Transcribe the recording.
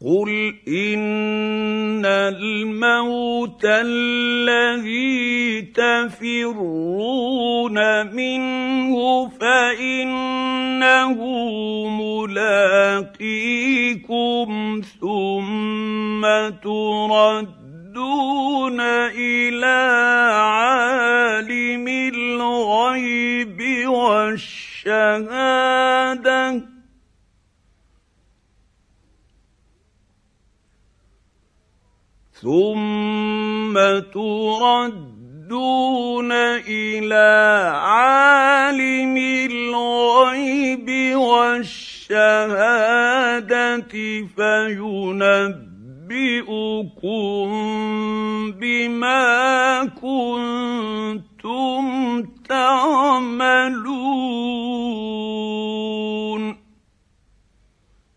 قل إن الموت الذي تفرون منه فإنه ملاقيكم ثم تردون إلى عالم الغيب والشهادة فينبئكم بما كنتم تعملون.